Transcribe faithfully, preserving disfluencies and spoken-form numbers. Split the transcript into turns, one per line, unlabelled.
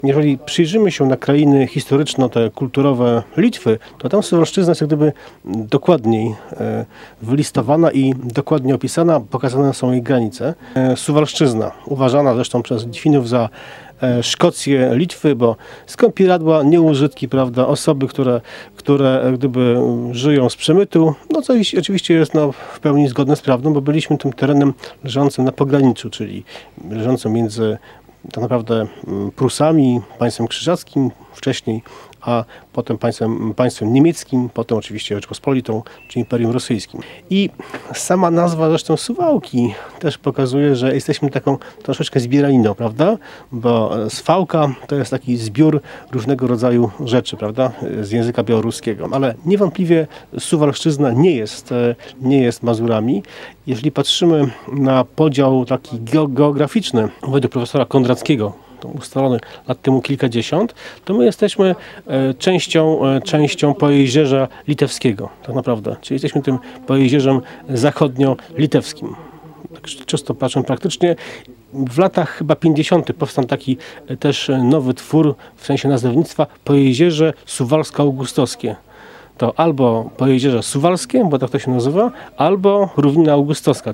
Jeżeli przyjrzymy się na krainy historyczno, te kulturowe Litwy, to tam Suwalszczyzna jest jak gdyby dokładniej e, wylistowana i dokładnie opisana, pokazane są jej granice. E, Suwalszczyzna, uważana zresztą przez Litwinów za e, Szkocję Litwy, bo skąpiradła, nieużytki, prawda, osoby, które, które jak gdyby żyją z przemytu, no co oczywiście jest no, w pełni zgodne z prawdą, bo byliśmy tym terenem leżącym na pograniczu, czyli leżącym między tak naprawdę Prusami, państwem krzyżackim wcześniej, a potem państwem, państwem niemieckim, potem oczywiście Rzeczpospolitą czy Imperium Rosyjskim. I sama nazwa zresztą Suwałki też pokazuje, że jesteśmy taką troszeczkę zbieraniną, prawda? Bo swałka to jest taki zbiór różnego rodzaju rzeczy, prawda? Z języka białoruskiego. Ale niewątpliwie Suwalszczyzna nie jest, nie jest Mazurami. Jeżeli patrzymy na podział taki geograficzny według profesora Kondrackiego, ustalony lat temu kilkadziesiąt, to my jesteśmy e, częścią, e, częścią Pojezierza Litewskiego, tak naprawdę. Czyli jesteśmy tym Pojezierzem zachodnio-litewskim. Tak czysto patrząc praktycznie, w latach chyba pięćdziesiątych powstał taki e, też nowy twór w sensie nazewnictwa Pojezierze Suwalsko-Augustowskie. To albo Pojezierze Suwalskie, bo tak to się nazywa, albo Równina Augustowska.